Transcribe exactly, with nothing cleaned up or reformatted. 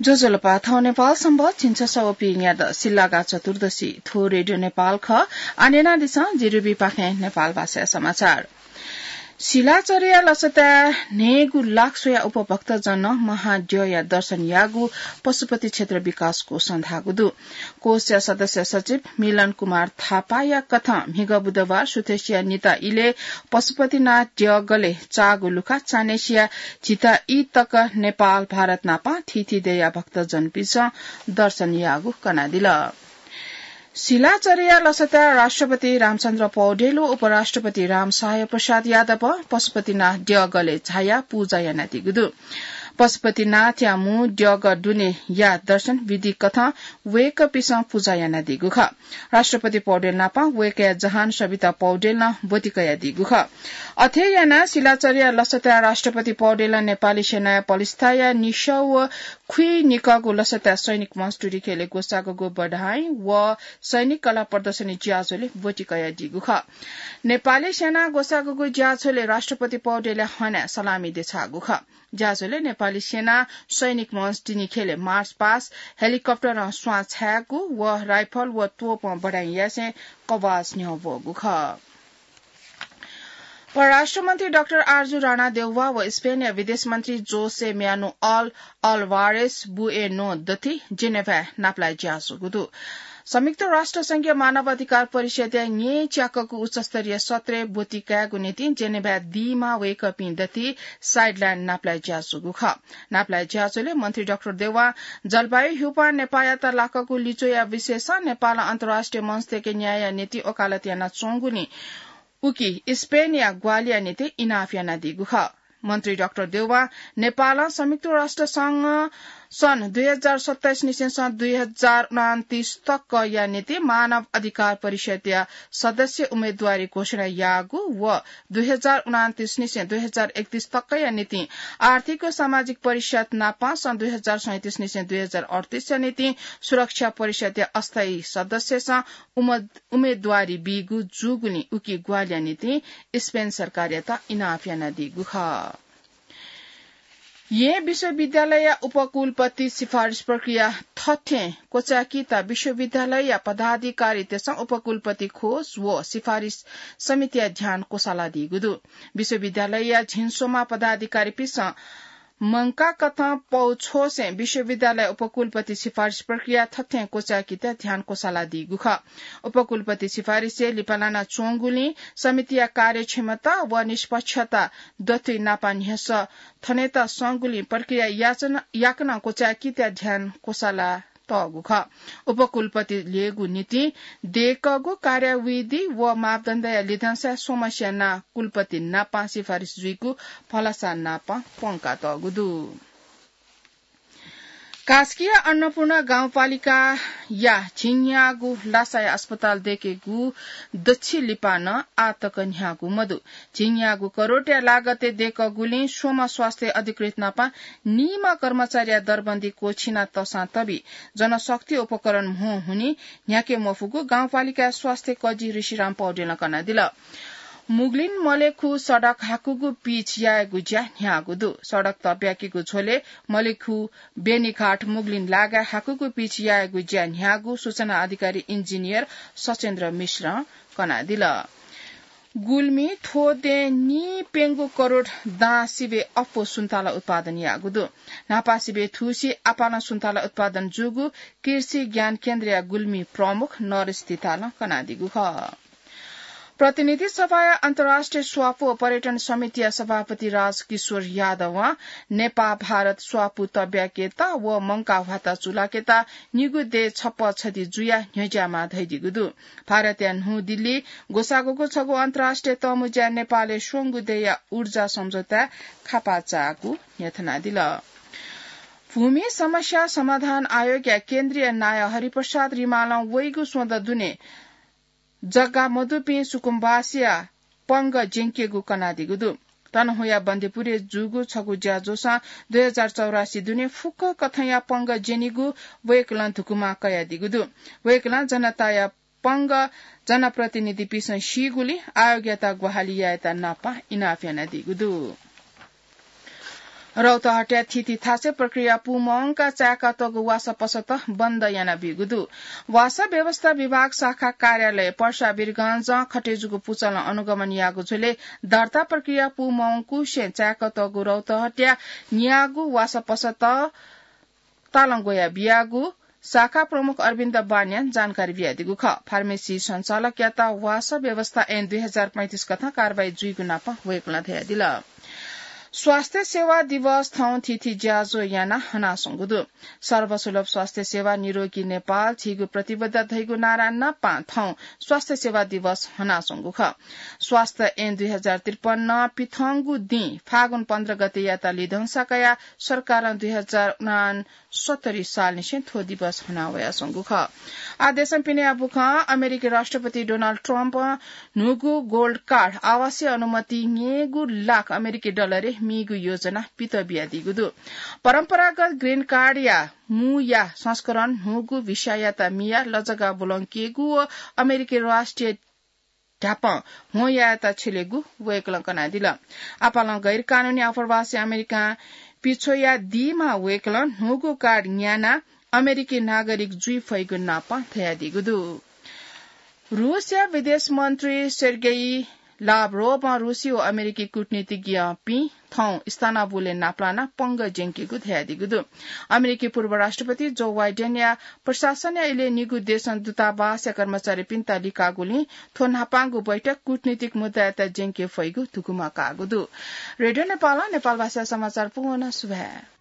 जोजोलपा थौ नेपाल सम्बत छिन्छ सवपी याद सिल्लागा चतुर्दशी थो रेडियो नेपाल ख आनेना दिशा जिरुबी पाखे नेपाल भाषा समाचार शिलाचर्या लसता नेगु लाख सोया उपभक्त जन महाड्य दर्शन यागु पशुपति क्षेत्र विकास कोष संधागुदु कोष सदस्य सचिव मिलन कुमार थापा या कथा हिग बुधबार सुथेसिया निता इले पशुपतिनाथ ड्य गले चागु लुखा चानेसिया चिता ई तक नेपाल भारत नापा थिथि देया भक्त जन पिस दर्शन यागु कनादिल शिलाचर्या लसता राष्ट्रपति रामचन्द्र पौडेलो उपराष्ट्रपति रामसाय प्रसाद यादव पशुपतिनाथ ड्य गले छाया पूजा यानातिगुदु पशुपतिनाथ यामु ड्यग दुने या दर्शन विधि कथा वेक पिसा पूजा याना दिगुख राष्ट्रपति पौडेल नापा वेक जहान सविता पौडेल न बोतिकया दिगुख अथे याना शिलाचर्या लसता राष्ट्रपति पौडेल नेपाली सेना पलिस्थाया निशौ खुई निकगु लसता सैनिक मस्टुरी खेले गोसागु बढाई व सैनिक कला प्रदर्शनी ज्याजोले बोतिकया दिगुख नेपाली सेना गोसागु ज्याजोले राष्ट्रपति पौडेल हना सलामी देछागुख ज्याजोले नेपाली सेना सैनिक मस्टिनी खेले मार्च पास हेलिकप्टर र स्वा छ्यागु व राइफल व तोप बढाई यासे कवास न्यवगुख परराष्ट्र मन्त्री डाक्टर आर्जु राणा देउवा व स्पेनिया विदेश मन्त्री José Manuel Albares Bueno दथी जेनेभा नाप्लाई ज्यासुगुदु संयुक्त राष्ट्र संघीय मानव अधिकार परिषद न्ये च्याकको उच्चस्तरीय सत्र बोतिकागु नीति जेनेभा दीमा वेक पिन्दती साइडलाइन नाप्लाई ज्यासुगुख नाप्लाई ज्यासुले मन्त्री डाक्टर देउवा जलवायु हुपा नेपायता लाकको लिचोया विशेष नेपाल अन्तर्राष्ट्रिय मंचतेके न्याय नीति ओकालत याना चोंगुनी उकी स्पेनिया ग्वालिया नीति इनाफ याना दिगुख मन्त्री डाक्टर देउवा नेपाल संयुक्त राष्ट्र संघ सन् दुई हजार सत्ताइस निसे दुई हजार उनातिस तक या नीति मानव अधिकार परिषद सदस्य उम्मेदवारी घोषणा यागु व दुई हजार उनातिस निसे दुई हजार एकतीस तक या नीति आर्थिक व सामाजिक परिषद नापा सन् दुई हजार सैंतीस निसे दुई हजार अड़तीस नीति सुरक्षा परिषद अस्थायी सदस्य उम्मेदवारी बिगु जुगुनी उकी ग्वालिया नीति स्पेन सरकारियता इनाफ याना दिगुख ये विश्वविद्यालय उपकुलपति सिफारिश प्रक्रिया थथे कोचाकीता विश्वविद्यालय पदाधिकारी त्यसं उपकुलपति खोज व सिफारिश समिति ध्यान कोसाला दिगुदु विश्वविद्यालय झिन्सोमा पदाधिकारी पिस मंका कथा पौछो से विश्वविद्यालय उपकुलपति सिफारिश प्रक्रिया थथे कोचाकीता ध्यान कोसाला दिगुख उपकुलपति सिफारिश से लिपालाना चोंगुली समितिया कार्यक्षमता व निष्पक्षता दथै नापानिहस थनेता संगुली प्रक्रिया याचना याकना कोचाकीता ध्यान कोसाला तगुख उपकुलपति लिएगु नीति देखगु कार्यविधि व मापदण्ड लिधंसा समस्या ना कुलपति नापा सिफारिश जुइगु फलासा नापा पंका तगुदु कास्किया अन्नपूर्ण गाउँपालिका या झिङयागु लासाय अस्पताल देखेगु दक्षि लिपान आतक न्यागु मधु झिङयागु करोटिया लागते देखगुली सोमा स्वास्थ्य अधिकृत नापा निमा कर्मचारी दरबन्दी कोछिना तसा तबी जनशक्ति उपकरण हो हुनी न्याके मफुगु गाउँपालिका स्वास्थ्य कजी ऋषिराम पौडेल कना दिल मुगलिन मलेखु सड़क हाकुगु पीछ यागु ज्या न्यागुदु सड़क तब्याकीगु झोले मलेखु बेनीघाट मुगलिन लागा हाकुगु पीछ यागु ज्या न्यागु सूचना अधिकारी इन्जिनियर सचेन्द्र मिश्र कना दिल गुल्मी थोदे नि पेंगु करोड़ दा सिबे अप्पो सुन्ताला उत्पादन यागुदु नापा सिबे थुसी आपाना सुन्ताला उत्पादन जुगु कृषि ज्ञान केन्द्र गुल्मी प्रमुख नरेश तिताला कना दिगु ख प्रतिनिधि सभा अन्तर्राष्ट्रिय स्वापु पर्यटन समिति सभापति राजकिशोर यादव नेपा भारत स्वापु तब्याकेता व मंका भाता चुलाकेता निगु दे छप्प छदि जुया न्यजामा धैदिगुदु भारतीय न्हु दिल्ली गोसागोको छगु अन्तर्राष्ट्रिय तमुजा नेपालले सोंगु देया ऊर्जा सम्झौता खापाचागु यथना दिल भूमि समस्या समाधान आयोग या केन्द्रीय नाय हरिप्रसाद रिमाल वैगु सोध दुने जग्गा मधुपी सुकुम्बासिया पंग जिंकेगु कनादिगुदु तनहोया बन्देपुरे जुगु छगु ज्याजोसा दुई हजार चौरासी दुने फुक्क कथया पंग जेनिगु वेकलन थुकुमा कया दिगुदु वेकलन जनताया पंग जनप्रतिनिधि पिस शिगुली आयोग्यता ग्वाहाली यायता नापा इनाफियाना दिगुदु रौतहट्या थिति थासे प्रक्रिया पुमंका चाका तगु वासा पसत बन्द याना बिगुदु वासा व्यवस्था विभाग शाखा कार्यालय पर्सा वीरगंज खटेजुगु पुचल अनुगमन यागु झुले दर्ता प्रक्रिया पुमंकु शे चाका तगु रौतहट्या न्यागु वासा पसत तालंगोया बियागु शाखा प्रमुख अरविन्द बान्यान जानकारी बियादिगु ख फार्मेसी संचालक याता वासा व्यवस्था एन दुई हजार पैंतिस कथा कारवाही जुइगु नापा वेकुला थयादिल स्वास्थ्य सेवा दिवस थौ थिथि ज्याजो याना हना संगुदु सर्वसुलभ स्वास्थ्य सेवा निरोगी नेपाल छिगु प्रतिबद्ध धैगु नारा नपा थौ स्वास्थ्य सेवा दिवस हना संगु ख स्वास्थ्य एन दुई हजार त्रिपन्न पिथंगु दि फागुन पन्ध्र गते याता लिधंसाकया सरकार दुई हजार सत्तरी साल निशे थो दिवस हनावया संगु ख आदेशम पिने अबुख अमेरिकी राष्ट्रपति डोनाल्ड ट्रम्प नुगु गोल्ड कार्ड आवासीय अनुमति न्येगु लाख अमेरिकी डलर मिगु योजना पित बियादिगुदु परम्परागत ग्रीन कार्ड या मु या संस्करण हुगु विषयता मिया लजगा बुलंकेगु अमेरिकी राष्ट्रिय ढाप हो याता छिलेगु वेकलंकना दिल आपाल गैर कानूनी अप्रवासी अमेरिका पिछोया दिमा वेकलन हुगु कार्ड न्याना अमेरिकी नागरिक जुई फैगु नापा थयादिगुदु रूसिया विदेश मन्त्री सेर्गेई लाभरोभ रूसियो अमेरिकी कूटनीतिज्ञ पी थौ इस्तानबुले नाप्लाना पंग जेंकेगु थयादिगुदु अमेरिकी पूर्व राष्ट्रपति जो बाइडेन या प्रशासन या इले निगु देशन दूतावास या कर्मचारी पिन्ता लिकागुली थो नापांगु बैठक कूटनीतिक मुद्दा यता जेंके फैगु थुकुमा कागुदु रेडियो नेपाल नेपाल भाषा समाचार पुगन सुभा